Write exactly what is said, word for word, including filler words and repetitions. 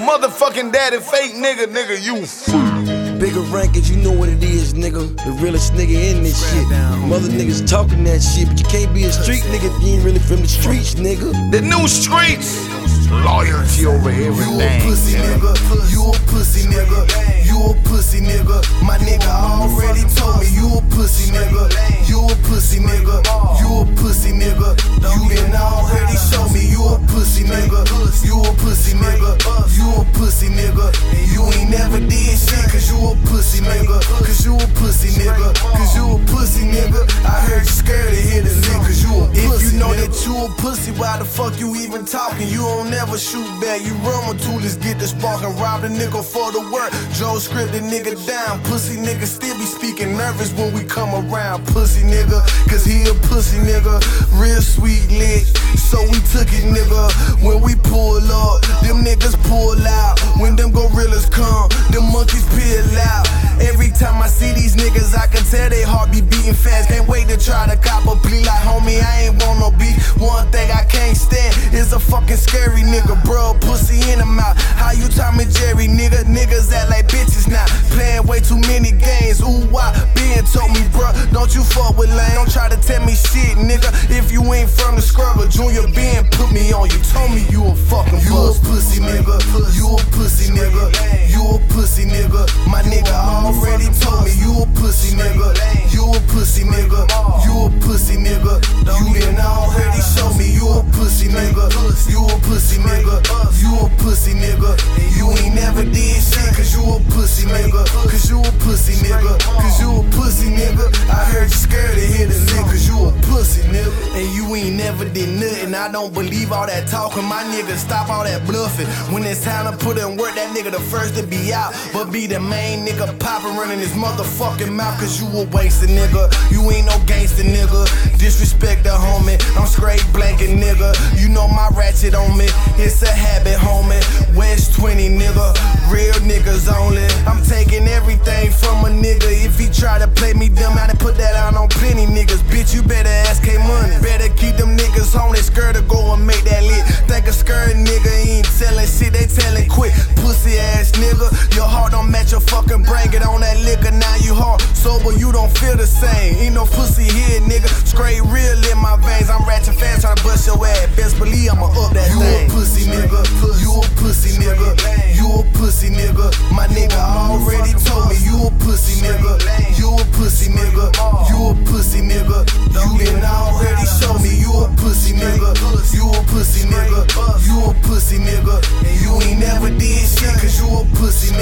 motherfucking daddy fake nigga, nigga, you fool. Bigger rankings, you know what it is, nigga. The realest nigga in this shit. Mother niggas talking that shit, but you can't be a street nigga if you ain't really from the streets, nigga. The new streets, loyalty over everything. You a pussy nigga, you a pussy nigga, you a pussy nigga. My nigga already told me you a pussy nigga, you a pussy nigga, you a pussy nigga. You done already show me you a pussy nigga, you a pussy nigga, you a pussy nigga. You ain't never did shit cause you a pussy nigga, cause you a pussy nigga, cause you a pussy nigga. I heard you scared to hit a lick cause you a pussy. If you know that you a pussy, why the fuck you even talking? You don't never shoot back, you run with toolers, get the spark and rob the nigga for the work. Joe script the nigga down, pussy nigga still be speaking nervous when we come around. Pussy nigga, cause he a pussy nigga, real sweet lit, so we took it nigga. When we pull up, them niggas pull out. When them gorillas come, them monkeys peel out. Every time I see these niggas, I can tell they heart be beating fast. Can't wait to try to cop a plea like homie, I ain't want no beef. One thing I can't stand is a fucking scary nigga, bro. Pussy in the mouth. How you Tom and Jerry, nigga? Niggas act like bitches now. Playing way too many games. Ooh, why? Ben told me, bro, don't you fuck with lame. Don't try to tell me shit, nigga. If you ain't from the struggle, Junior Ben put me on. You told me you a fucking you bust. You a pussy nigga. You a pussy nigga. You a pussy nigga. My nigga already told me you a pussy nigga. You a pussy nigga. You a pussy nigga. You done already show me you a pussy nigga. You a pussy nigga. You a pussy nigga. You ain't never did shit cause you a pussy nigga. Cause you a pussy nigga. Cause you a pussy nigga. I heard you scared to hit a lick cause you a pussy nigga. And you ain't never did nothing. I don't believe all that talking. My nigga stop all that bluffing. When it's time to put in work, that nigga the first to be out. But be the main nigga poppin' running his motherfucking mouth cause you a wasted nigga. You ain't no gangster nigga. Disrespect the homie. I'm straight blanking nigga. You know my ratchet on me. It's a habit, homie. West twenty nigga. Real niggas only. I'm taking everything from a nigga. If he try to play me dumb, I done put that out on plenty niggas. Bitch, you better ask K Money. Better keep them niggas home. They scared to go and make that lit. Think a scared nigga ain't telling shit. They telling quick. Pussy ass nigga. Your heart don't match your fucking brain. Get on that liquor, now you hard. Sober, you don't feel the same. Ain't no pussy here, nigga. Straight real in my veins. I'm ratchet fast, tryna bust your ass. Best believe I'ma up that you thing. You a pussy nigga. You a pussy nigga. You a pussy nigga. My nigga already told me you a pussy nigga. You a pussy nigga. You a pussy nigga. You done already show me you a pussy nigga. You a pussy nigga. You a pussy nigga. You ain't never did shit cause you a pussy